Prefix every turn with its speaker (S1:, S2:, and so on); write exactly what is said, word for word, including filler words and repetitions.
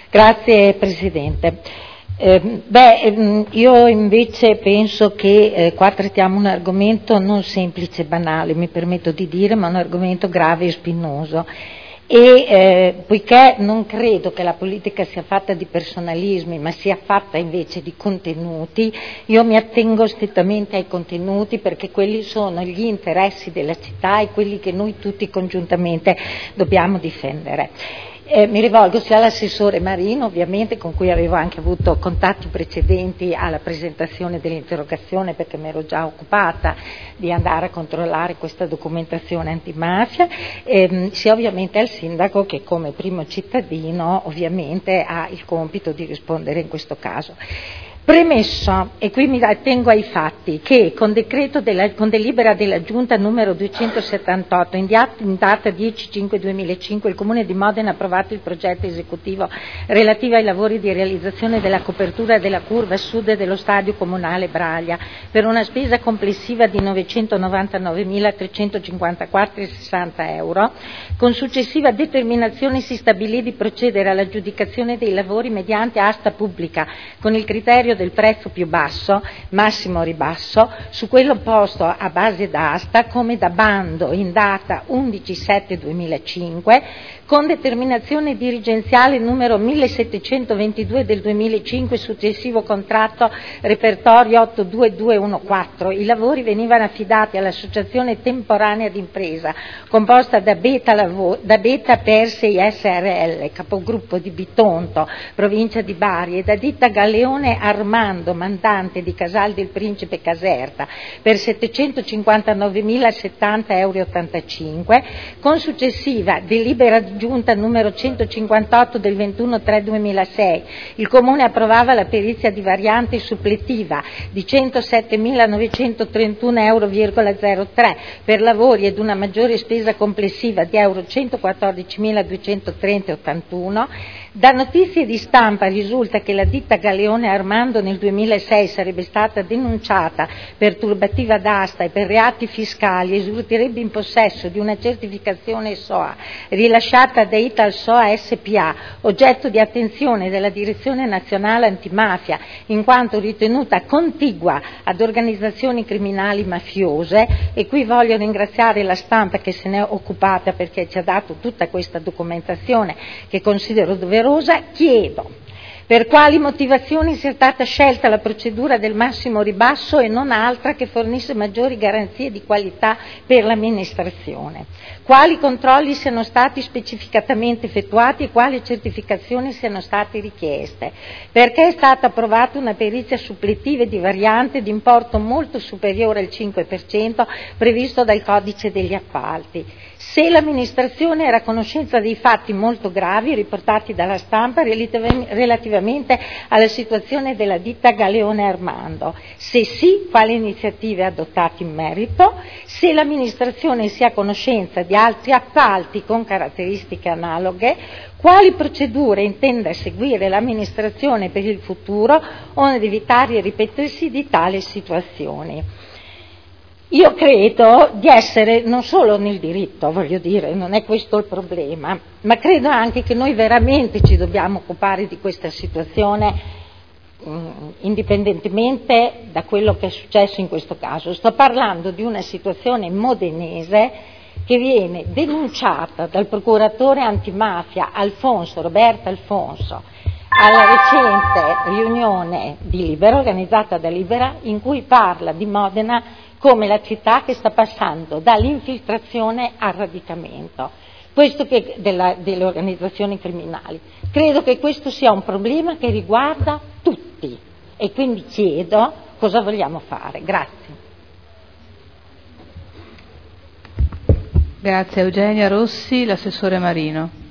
S1: Grazie Presidente. Eh, beh, io invece penso che eh, qua trattiamo un argomento non semplice e banale, mi permetto di dire, ma un argomento grave e spinoso. E eh, poiché non credo che la politica sia fatta di personalismi, ma sia fatta invece di contenuti, io mi attengo strettamente ai contenuti, perché quelli sono gli interessi della città e quelli che noi tutti congiuntamente dobbiamo difendere. Eh, mi rivolgo sia all'assessore Marino, ovviamente, con cui avevo anche avuto contatti precedenti alla presentazione dell'interrogazione, perché mi ero già occupata di andare a controllare questa documentazione antimafia, ehm, sia ovviamente al sindaco, che come primo cittadino ovviamente ha il compito di rispondere in questo caso. Premesso, e qui mi attengo ai fatti, che con decreto della, con delibera della Giunta numero duecentosettantotto in, in data dieci cinque duemilacinque il Comune di Modena ha approvato il progetto esecutivo relativo ai lavori di realizzazione della copertura della curva sud dello stadio comunale Braglia per una spesa complessiva di novecentonovantanovemilatrecentocinquantaquattro virgola sessanta euro. Con successiva determinazione si stabilì di procedere all'aggiudicazione dei lavori mediante asta pubblica con il criterio del prezzo più basso, massimo ribasso, su quello posto a base d'asta come da bando in data undici sette duemilacinque, con determinazione dirigenziale numero millesettecentoventidue del duemilacinque, successivo contratto repertorio otto due due uno quattro. I lavori venivano affidati all'associazione temporanea d'impresa, composta da Beta, Lavo- da Beta Persei S R L, capogruppo di Bitonto, provincia di Bari, e da ditta Galeone Armando, mandante di Casal del Principe Caserta, per settecentocinquantanovemilasettanta virgola ottantacinque euro, con successiva delibera giunta numero centocinquantotto del ventuno tre duemilasei. Il Comune approvava la perizia di variante suppletiva di centosettemilanovecenotrentuno virgola zero tre euro per lavori ed una maggiore spesa complessiva di euro centoquattordicimiladuecentotrenta virgola ottantuno. Da notizie di stampa risulta che la ditta Galeone Armando nel duemilasei sarebbe stata denunciata per turbativa d'asta e per reati fiscali e risulterebbe in possesso di una certificazione S O A rilasciata da Ital S O A S P A, oggetto di attenzione della Direzione Nazionale Antimafia, in quanto ritenuta contigua ad organizzazioni criminali mafiose. E qui voglio ringraziare la stampa che se ne è occupata, perché ci ha dato tutta questa documentazione che considero doverosa. Chiedo per quali motivazioni sia stata scelta la procedura del massimo ribasso e non altra che fornisse maggiori garanzie di qualità per l'amministrazione, quali controlli siano stati specificatamente effettuati e quali certificazioni siano state richieste, perché è stata approvata una perizia suppletiva di variante di importo molto superiore al cinque per cento previsto dal codice degli appalti. Se l'amministrazione era a conoscenza dei fatti molto gravi riportati dalla stampa relativamente alla situazione della ditta Galeone Armando, se sì, quali iniziative adottate in merito, se l'amministrazione sia a conoscenza di altri appalti con caratteristiche analoghe, quali procedure intenda seguire l'amministrazione per il futuro onde evitare il ripetersi di tali situazioni. Io credo di essere non solo nel diritto, voglio dire, non è questo il problema, ma credo anche che noi veramente ci dobbiamo occupare di questa situazione mh, indipendentemente da quello che è successo in questo caso. Sto parlando di una situazione modenese che viene denunciata dal procuratore antimafia Alfonso, Roberto Alfonso, alla recente riunione di Libera, organizzata da Libera, in cui parla di Modena come la città che sta passando dall'infiltrazione al radicamento, questo che della, delle organizzazioni criminali. Credo che questo sia un problema che riguarda tutti e quindi chiedo cosa vogliamo fare. Grazie.
S2: Grazie Eugenia Rossi, l'assessore Marino.